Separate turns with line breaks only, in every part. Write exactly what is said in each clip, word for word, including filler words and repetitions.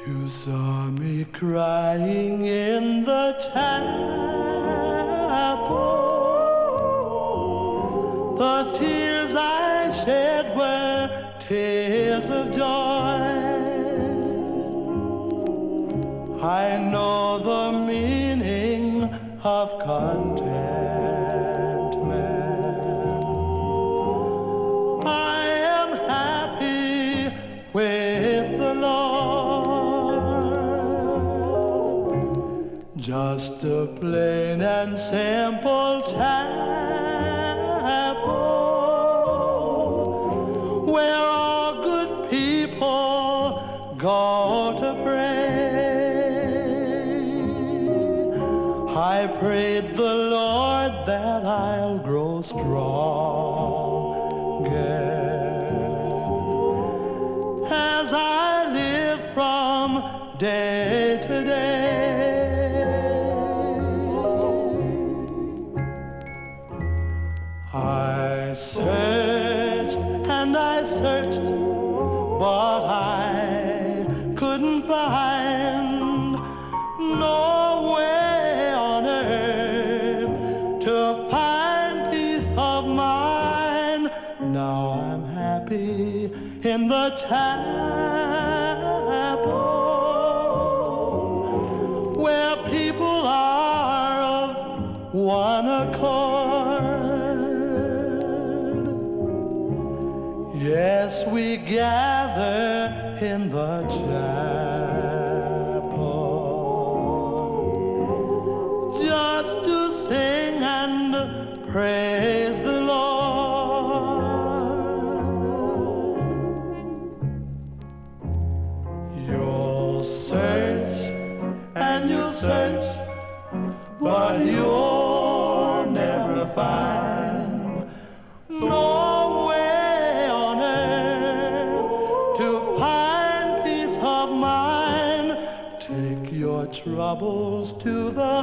You saw me crying in the chapel. The tears I shed were tears of joy. I know the meaning of contentment. I am happy with the Lord. Just a plain and simple chapel where all good people go to pray. I prayed the Lord that I'll grow stronger as I live from day to day. I searched and I searched, but I couldn't find no way on earth to find peace of mind. Now I'm happy in the chapel where people are of one accord. Yes, we gather in the chapel just to sing and praise the Lord. You'll search and you'll search, but you'll never find no way on earth to find peace of mind. Take your troubles to the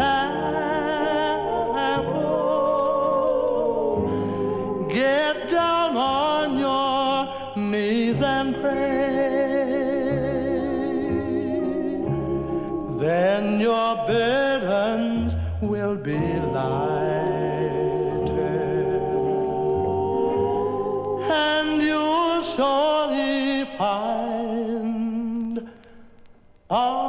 chapel. Get down on your knees and pray. Then your burdens will be lighter, and you'll surely find a